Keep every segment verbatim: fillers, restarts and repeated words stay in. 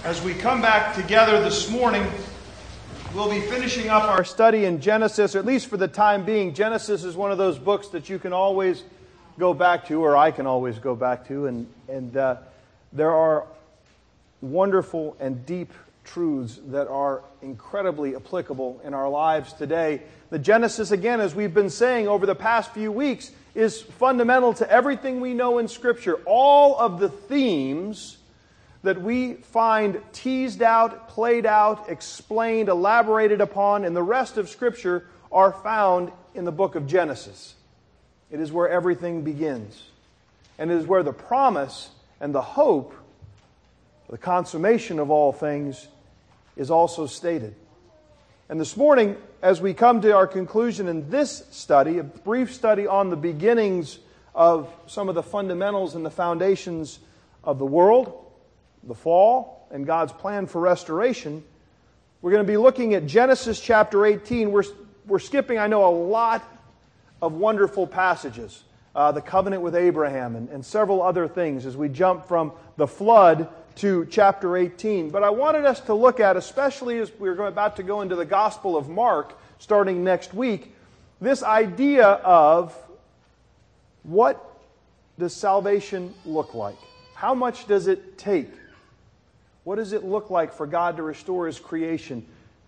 As we come back together this morning, we'll be finishing up our study in Genesis, or at least for the time being. Genesis is one of those books that you can always go back to, or I can always go back to, and, and uh, there are wonderful and deep truths that are incredibly applicable in our lives today. The Genesis, again, as we've been saying over the past few weeks, is fundamental to everything we know in Scripture. All of the themes that we find teased out, played out, explained, elaborated upon in the rest of Scripture are found in the book of Genesis. It is where everything begins. And it is where the promise and the hope, the consummation of all things, is also stated. And this morning, as we come to our conclusion in this study, a brief study on the beginnings of some of the fundamentals and the foundations of the world, the fall, and God's plan for restoration, we're going to be looking at Genesis chapter eighteen. We're, we're skipping, I know, a lot of wonderful passages. Uh, the covenant with Abraham and, and several other things as we jump from the flood to chapter eighteen. But I wanted us to look at, especially as we're about to go into the Gospel of Mark starting next week, this idea of what does salvation look like? How much does it take? What does it look like for God to restore His creation?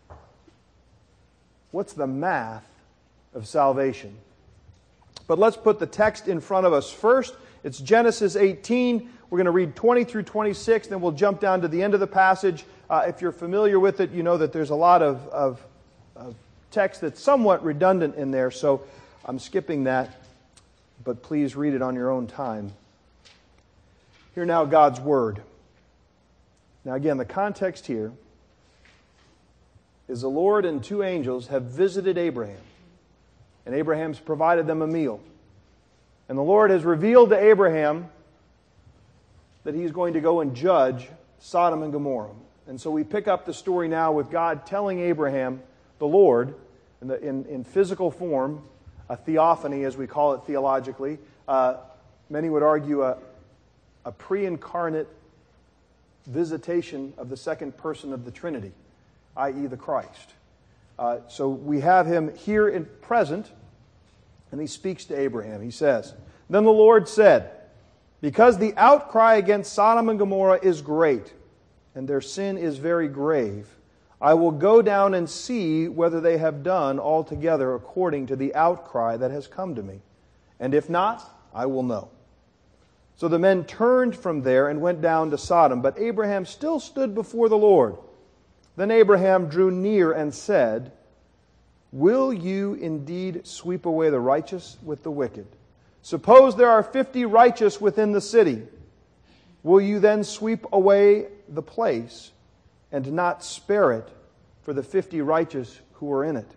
What's the math of salvation? But let's put the text in front of us first. It's Genesis eighteen. We're going to read twenty through twenty-six, then we'll jump down to the end of the passage. Uh, if you're familiar with it, you know that there's a lot of, of, of text that's somewhat redundant in there, so I'm skipping that, but please read it on your own time. Hear now God's Word. Now again, the context here is the Lord and two angels have visited Abraham, and Abraham's provided them a meal. And the Lord has revealed to Abraham that He's going to go and judge Sodom and Gomorrah. And so we pick up the story now with God telling Abraham, the Lord, in, the, in, in physical form, a theophany as we call it theologically. Uh, many would argue a, a pre-incarnate visitation of the second person of the Trinity, that is the Christ. Uh, so we have Him here in present, and He speaks to Abraham. He says, "Then the Lord said, because the outcry against Sodom and Gomorrah is great, and their sin is very grave, I will go down and see whether they have done altogether according to the outcry that has come to me. And if not, I will know." So the men turned from there and went down to Sodom, but Abraham still stood before the Lord. Then Abraham drew near and said, "Will you indeed sweep away the righteous with the wicked? Suppose there are fifty righteous within the city. Will you then sweep away the place and not spare it for the fifty righteous who are in it?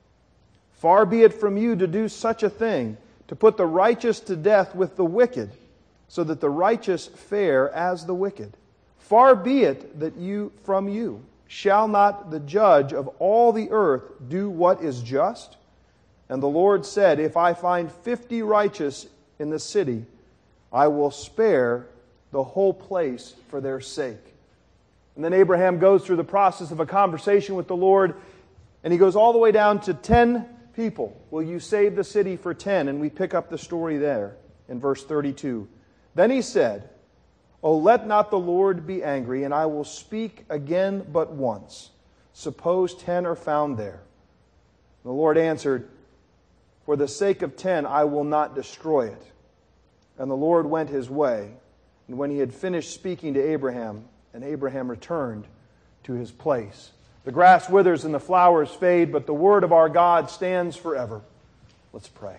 Far be it from you to do such a thing, to put the righteous to death with the wicked, so that the righteous fare as the wicked. Far be it that you from you. Shall not the judge of all the earth do what is just?" And the Lord said, "If I find fifty righteous in the city, I will spare the whole place for their sake." And then Abraham goes through the process of a conversation with the Lord, and he goes all the way down to ten people. "Will you save the city for ten?" And we pick up the story there in verse thirty-two. Then he said, "Oh, let not the Lord be angry, and I will speak again but once. Suppose ten are found there." The Lord answered, "For the sake of ten, I will not destroy it." And the Lord went His way. And when He had finished speaking to Abraham, and Abraham returned to his place. The grass withers and the flowers fade, but the word of our God stands forever. Let's pray.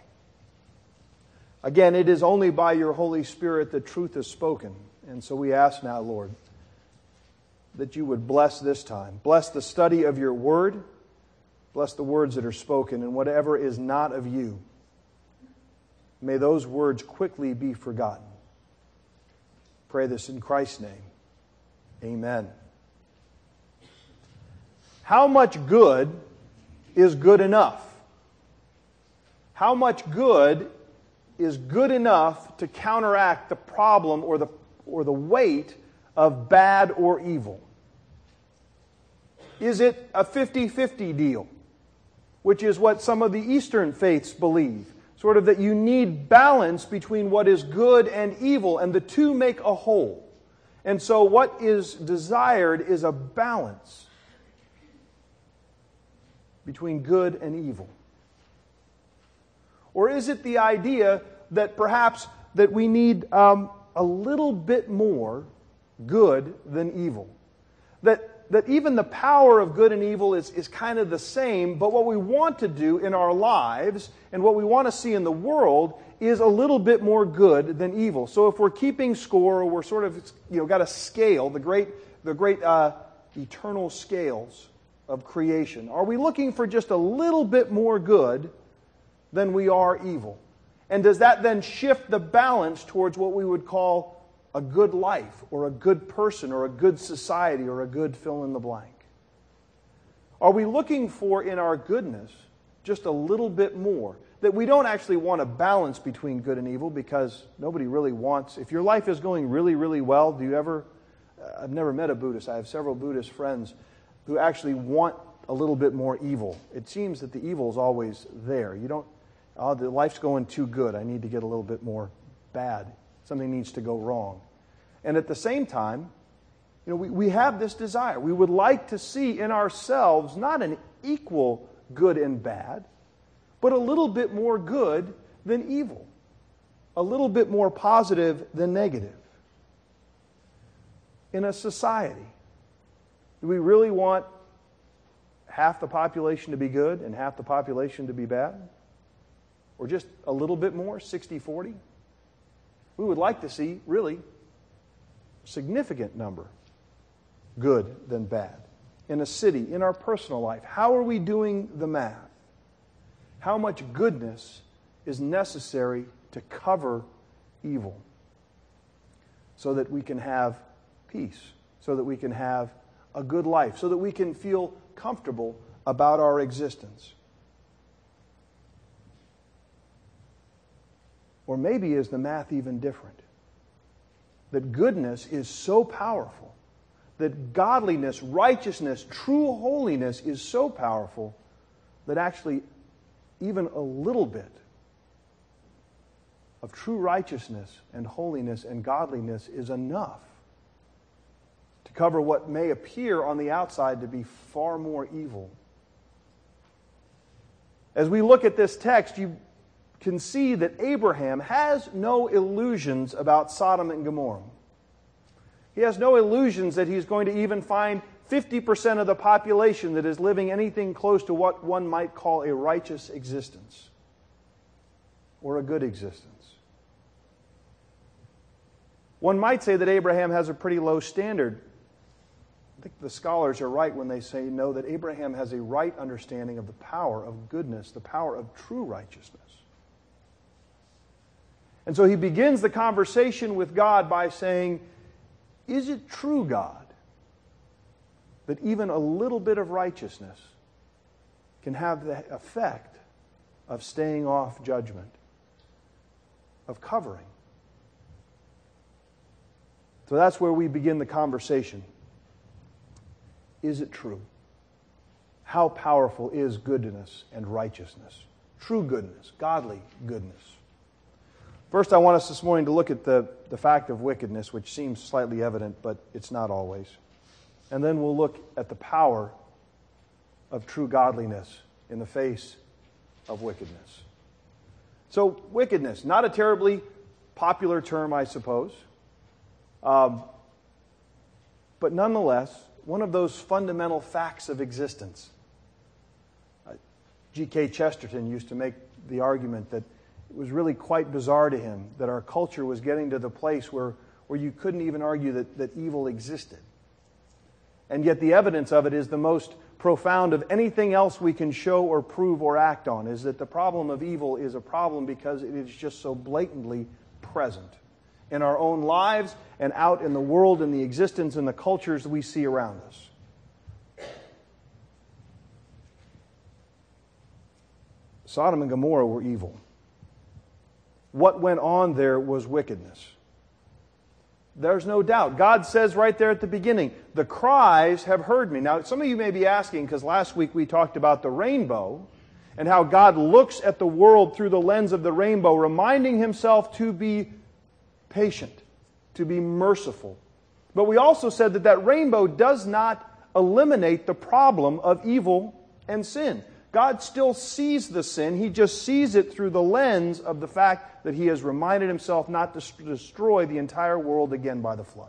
Again, it is only by Your Holy Spirit that truth is spoken. And so we ask now, Lord, that You would bless this time. Bless the study of Your Word. Bless the words that are spoken, and whatever is not of You, may those words quickly be forgotten. Pray this in Christ's name. Amen. How much good is good enough? How much good is good enough to counteract the problem or the or the weight of bad or evil? Is it a fifty-fifty deal, which is what some of the Eastern faiths believe? Sort of that you need balance between what is good and evil, and the two make a whole. And so what is desired is a balance between good and evil. Or is it the idea that perhaps that we need um, a little bit more good than evil? That that even the power of good and evil is, is kind of the same, but what we want to do in our lives and what we want to see in the world is a little bit more good than evil. So if we're keeping score, or we're sort of, you know, got a scale, the great, the great uh, eternal scales of creation, are we looking for just a little bit more good than we are evil? And does that then shift the balance towards what we would call a good life, or a good person, or a good society, or a good fill in the blank? Are we looking for in our goodness just a little bit more? That we don't actually want a balance between good and evil, because nobody really wants, if your life is going really, really well, do you ever, I've never met a Buddhist, I have several Buddhist friends who actually want a little bit more evil. It seems that the evil is always there. You don't, oh, the life's going too good, I need to get a little bit more bad. Something needs to go wrong. And at the same time, you know, we, we have this desire. We would like to see in ourselves not an equal good and bad, but a little bit more good than evil. A little bit more positive than negative. In a society, do we really want half the population to be good and half the population to be bad? Or just a little bit more, sixty forty? We would like to see, really, a significant number good than bad. In a city, in our personal life, how are we doing the math? How much goodness is necessary to cover evil so that we can have peace, so that we can have a good life, so that we can feel comfortable about our existence? Or maybe is the math even different? That goodness is so powerful, that godliness, righteousness, true holiness is so powerful that actually even a little bit of true righteousness and holiness and godliness is enough to cover what may appear on the outside to be far more evil. As we look at this text, you can see that Abraham has no illusions about Sodom and Gomorrah. He has no illusions that he's going to even find fifty percent of the population that is living anything close to what one might call a righteous existence or a good existence. One might say that Abraham has a pretty low standard. I think the scholars are right when they say, no, that Abraham has a right understanding of the power of goodness, the power of true righteousness. And so he begins the conversation with God by saying, is it true, God, that even a little bit of righteousness can have the effect of staying off judgment, of covering? So that's where we begin the conversation. Is it true? How powerful is goodness and righteousness? True goodness, godly goodness. First, I want us this morning to look at the, the fact of wickedness, which seems slightly evident, but it's not always. And then we'll look at the power of true godliness in the face of wickedness. So, wickedness, not a terribly popular term, I suppose. Um, but nonetheless, one of those fundamental facts of existence. Uh, G K Chesterton used to make the argument that it was really quite bizarre to him that our culture was getting to the place where, where you couldn't even argue that, that evil existed. And yet the evidence of it is the most profound of anything else we can show or prove or act on, is that the problem of evil is a problem because it is just so blatantly present in our own lives and out in the world and the existence and the cultures that we see around us. Sodom and Gomorrah were evil. What went on there was wickedness. There's no doubt. God says right there at the beginning, the cries have heard me. Now, some of you may be asking, because last week we talked about the rainbow and how God looks at the world through the lens of the rainbow, reminding himself to be patient, to be merciful. But we also said that that rainbow does not eliminate the problem of evil and sin. God still sees the sin. He just sees it through the lens of the fact that he has reminded himself not to destroy the entire world again by the flood.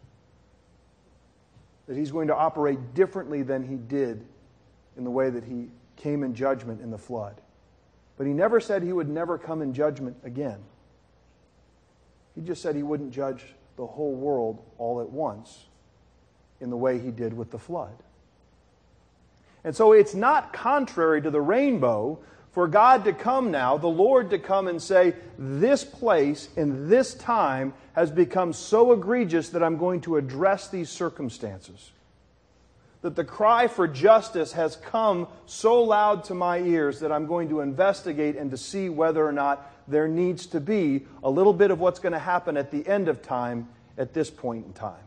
That he's going to operate differently than he did in the way that he came in judgment in the flood. But he never said he would never come in judgment again. He just said he wouldn't judge the whole world all at once in the way he did with the flood. And so it's not contrary to the rainbow for God to come now, the Lord to come and say, this place in this time has become so egregious that I'm going to address these circumstances. That the cry for justice has come so loud to my ears that I'm going to investigate and to see whether or not there needs to be a little bit of what's going to happen at the end of time at this point in time.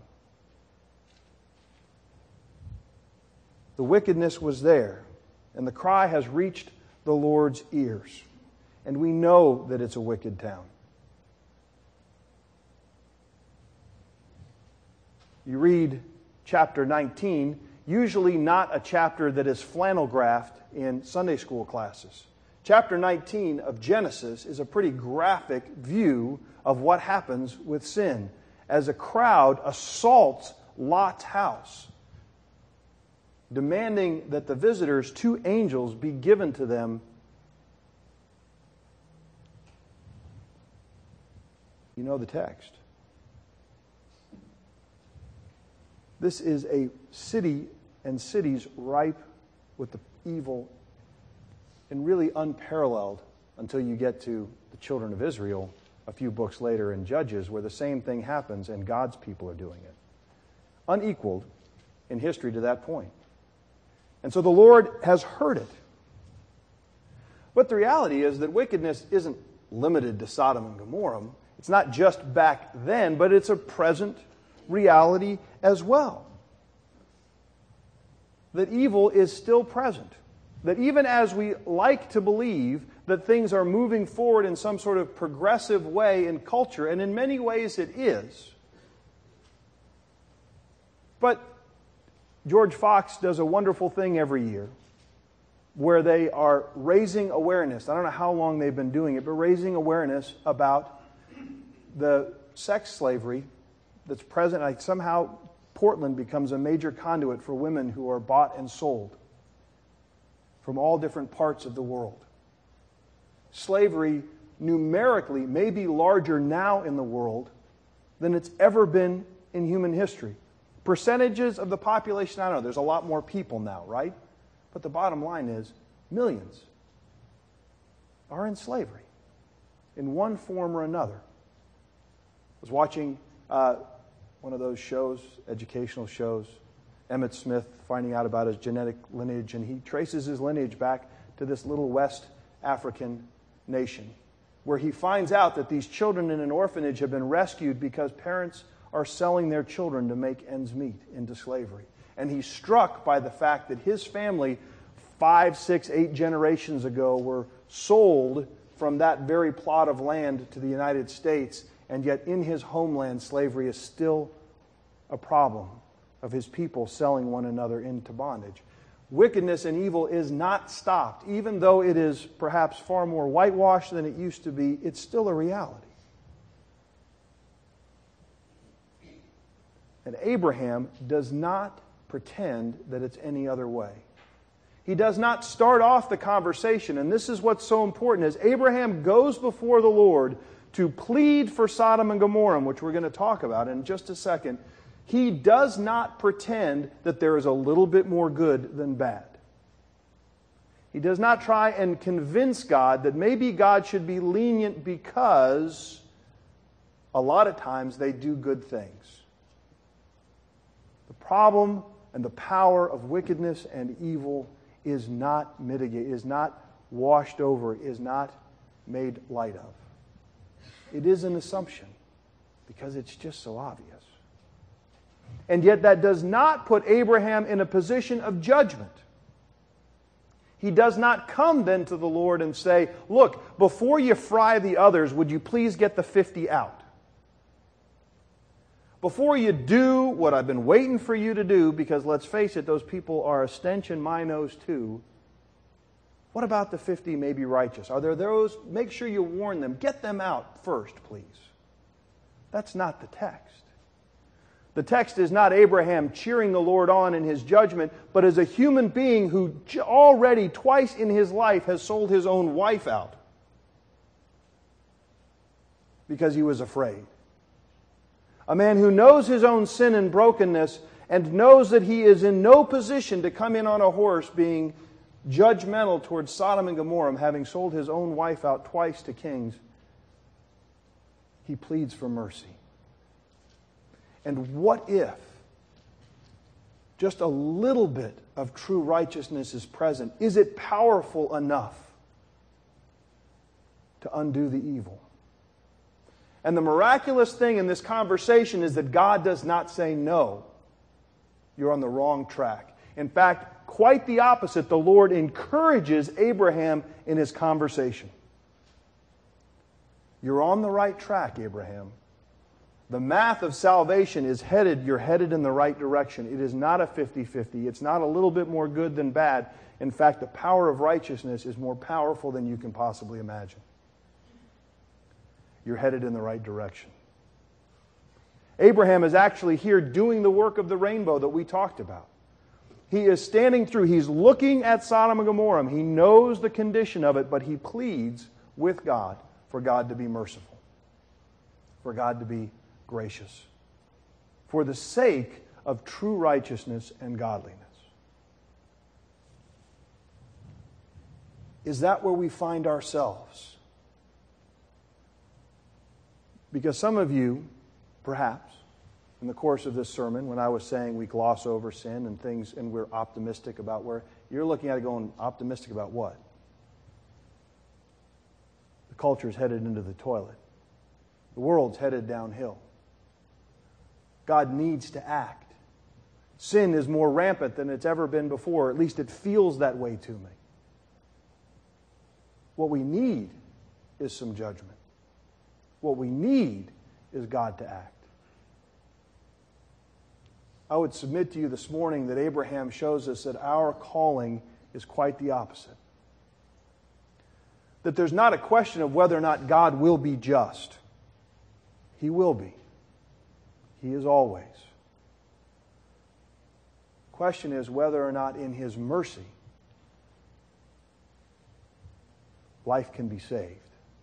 The wickedness was there, and the cry has reached the Lord's ears. And we know that it's a wicked town. You read chapter nineteen, usually not a chapter that is flannel graphed in Sunday school classes. Chapter nineteen of Genesis is a pretty graphic view of what happens with sin as a crowd assaults Lot's house, demanding that the visitors, two angels, be given to them. You know the text. This is a city and cities ripe with the evil and really unparalleled until you get to the children of Israel a few books later in Judges, where the same thing happens and God's people are doing it. Unequaled in history to that point. And so the Lord has heard it. But the reality is that wickedness isn't limited to Sodom and Gomorrah. It's not just back then, but it's a present reality as well. That evil is still present. That even as we like to believe that things are moving forward in some sort of progressive way in culture, and in many ways it is, but George Fox does a wonderful thing every year where they are raising awareness. I don't know how long they've been doing it, but raising awareness about the sex slavery that's present. Like somehow Portland becomes a major conduit for women who are bought and sold from all different parts of the world. Slavery numerically may be larger now in the world than it's ever been in human history. Percentages of the population, I don't know, there's a lot more people now, right? But the bottom line is millions are in slavery in one form or another. I was watching uh, one of those shows, educational shows, Emmett Smith finding out about his genetic lineage, and he traces his lineage back to this little West African nation, where he finds out that these children in an orphanage have been rescued because parents are selling their children to make ends meet into slavery. And he's struck by the fact that his family, five, six, eight generations ago, were sold from that very plot of land to the United States, and yet in his homeland, slavery is still a problem of his people selling one another into bondage. Wickedness and evil is not stopped. Even though it is perhaps far more whitewashed than it used to be, it's still a reality. And Abraham does not pretend that it's any other way. He does not start off the conversation, and this is what's so important, as Abraham goes before the Lord to plead for Sodom and Gomorrah, which we're going to talk about in just a second. He does not pretend that there is a little bit more good than bad. He does not try and convince God that maybe God should be lenient because a lot of times they do good things. The problem and the power of wickedness and evil is not mitigated, is not washed over, is not made light of. It is an assumption. Because it's just so obvious. And yet that does not put Abraham in a position of judgment. He does not come then to the Lord and say, look, before you fry the others, would you please get the fifty out? Before you do what I've been waiting for you to do, because let's face it, those people are a stench in my nose too, what about the fifty may be righteous? Are there those? Make sure you warn them. Get them out first, please. That's not the text. The text is not Abraham cheering the Lord on in his judgment, but as a human being who already twice in his life has sold his own wife out because he was afraid. A man who knows his own sin and brokenness and knows that he is in no position to come in on a horse being judgmental towards Sodom and Gomorrah, having sold his own wife out twice to kings. He pleads for mercy. And what if just a little bit of true righteousness is present? Is it powerful enough to undo the evil? And the miraculous thing in this conversation is that God does not say, no, you're on the wrong track. In fact, quite the opposite. The Lord encourages Abraham in his conversation. You're on the right track, Abraham. The math of salvation is headed, you're headed in the right direction. It is not a fifty-fifty. It's not a little bit more good than bad. In fact, the power of righteousness is more powerful than you can possibly imagine. You're headed in the right direction. Abraham is actually here doing the work of the rainbow that we talked about. He is standing through, he's looking at Sodom and Gomorrah. He knows the condition of it, but he pleads with God for God to be merciful, for God to be gracious, for the sake of true righteousness and godliness. Is that where we find ourselves? Because some of you, perhaps, in the course of this sermon, when I was saying we gloss over sin and things and we're optimistic about where, you're looking at it going, optimistic about what? The culture's headed into the toilet. The world's headed downhill. God needs to act. Sin is more rampant than it's ever been before. At least it feels that way to me. What we need is some judgment. What we need is God to act. I would submit to you this morning that Abraham shows us that our calling is quite the opposite. That there's not a question of whether or not God will be just. He will be. He is always. The question is whether or not in His mercy life can be saved.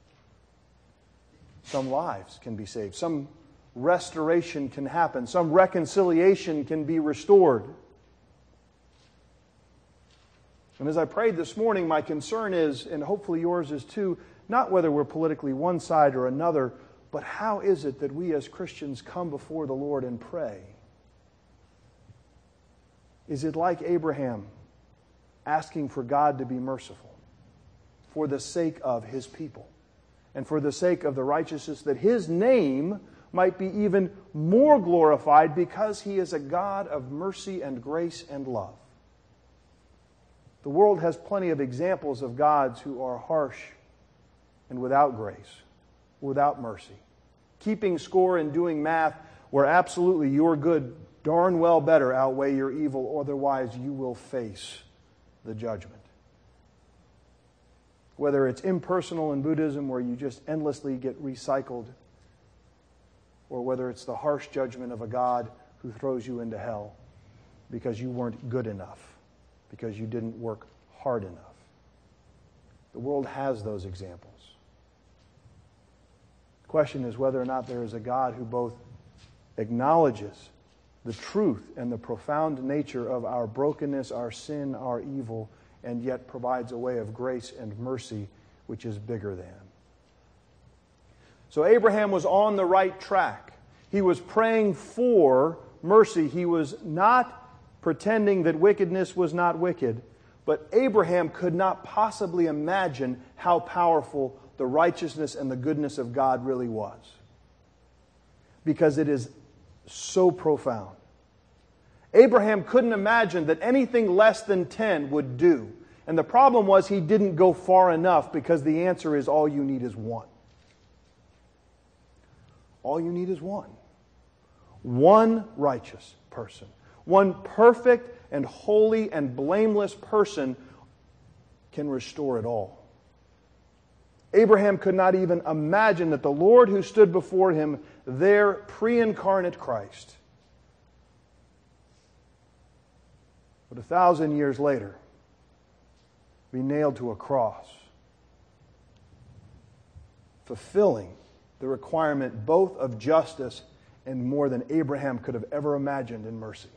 Some lives can be saved. Some restoration can happen. Some reconciliation can be restored. And as I prayed this morning, my concern is, and hopefully yours is too, not whether we're politically one side or another, but how is it that we as Christians come before the Lord and pray? Is it like Abraham asking for God to be merciful for the sake of His people and for the sake of the righteousness, that His name might be even more glorified because He is a God of mercy and grace and love? The world has plenty of examples of gods who are harsh and without grace, without mercy, keeping score and doing math where absolutely your good darn well better outweigh your evil, otherwise you will face the judgment. Whether it's impersonal in Buddhism where you just endlessly get recycled, or whether it's the harsh judgment of a God who throws you into hell because you weren't good enough, because you didn't work hard enough. The world has those examples. The question is whether or not there is a God who both acknowledges the truth and the profound nature of our brokenness, our sin, our evil, and yet provides a way of grace and mercy which is bigger than. So Abraham was on the right track. He was praying for mercy. He was not pretending that wickedness was not wicked, but Abraham could not possibly imagine how powerful the righteousness and the goodness of God really was. because it is so profound. Abraham couldn't imagine that anything less than ten would do. And the problem was he didn't go far enough, because the answer is all you need is one. All you need is one. One righteous person. One perfect and holy and blameless person can restore it all. Abraham could not even imagine that the Lord who stood before him, their pre-incarnate Christ, would a thousand years later be nailed to a cross, fulfilling the requirement both of justice and more than Abraham could have ever imagined in mercy.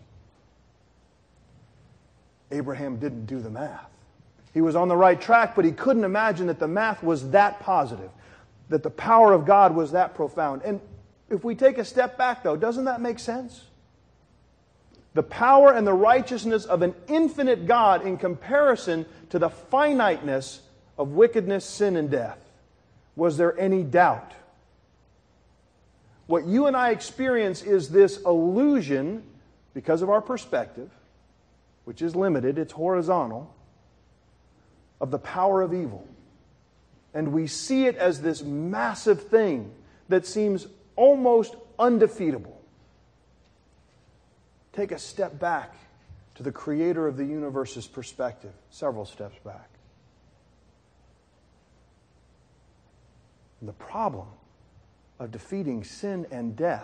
Abraham didn't do the math. He was on the right track, but he couldn't imagine that the math was that positive, that the power of God was that profound. And if we take a step back, though, doesn't that make sense? The power and the righteousness of an infinite God in comparison to the finiteness of wickedness, sin, and death. Was there any doubt? What you and I experience is this illusion, because of our perspective, which is limited, it's horizontal, of the power of evil. And we see it as this massive thing that seems almost undefeatable. Take a step back to the Creator of the universe's perspective, several steps back. And the problem of defeating sin and death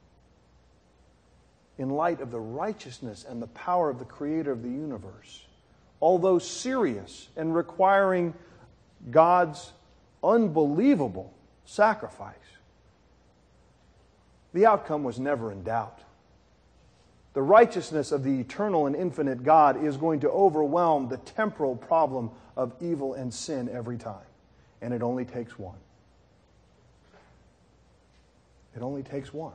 in light of the righteousness and the power of the Creator of the universe, although serious and requiring God's unbelievable sacrifice, the outcome was never in doubt. The righteousness of the eternal and infinite God is going to overwhelm the temporal problem of evil and sin every time. And it only takes one. It only takes one.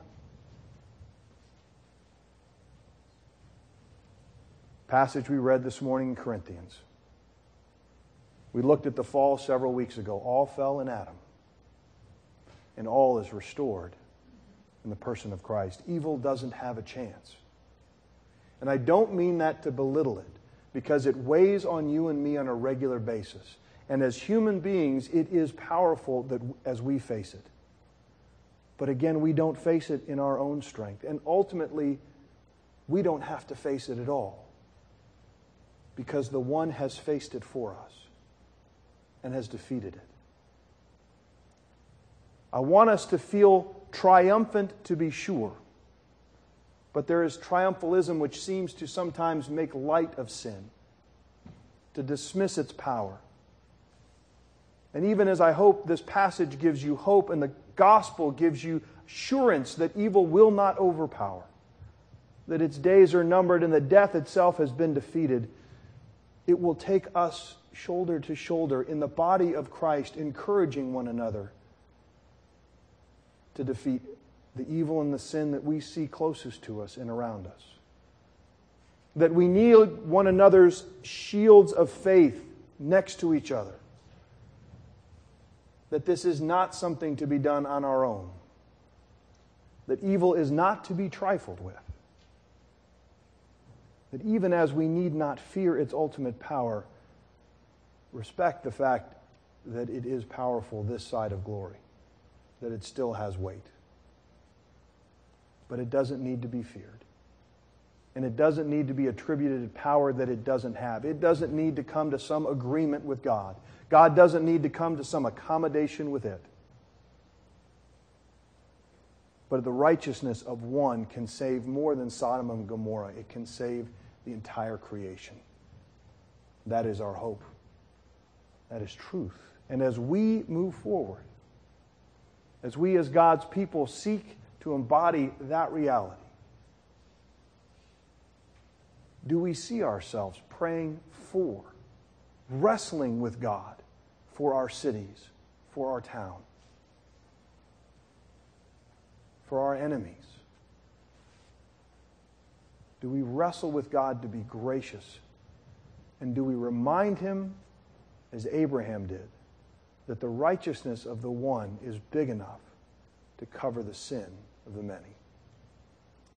Passage we read this morning in Corinthians. We looked at the fall several weeks ago. All fell in Adam. And all is restored in the person of Christ. Evil doesn't have a chance. And I don't mean that to belittle it, because it weighs on you and me on a regular basis. And as human beings, it is powerful that as we face it. But again, we don't face it in our own strength. And ultimately, we don't have to face it at all, because the one has faced it for us and has defeated it. I want us to feel triumphant, to be sure. But there is triumphalism which seems to sometimes make light of sin, to dismiss its power. And even as I hope this passage gives you hope and the gospel gives you assurance that evil will not overpower, that its days are numbered and that death itself has been defeated, it will take us shoulder to shoulder in the body of Christ, encouraging one another to defeat the evil and the sin that we see closest to us and around us. That we need one another's shields of faith next to each other. That this is not something to be done on our own. That evil is not to be trifled with. That even as we need not fear its ultimate power, respect the fact that it is powerful this side of glory. That it still has weight. But it doesn't need to be feared. And it doesn't need to be attributed power that it doesn't have. It doesn't need to come to some agreement with God. God doesn't need to come to some accommodation with it. But the righteousness of one can save more than Sodom and Gomorrah. It can save the entire creation. That is our hope. That is truth. And as we move forward, as we as God's people seek to embody that reality, do we see ourselves praying for, wrestling with God for our cities, for our town, for our enemies? Do we wrestle with God to be gracious? And do we remind Him, as Abraham did, that the righteousness of the one is big enough to cover the sin of the many.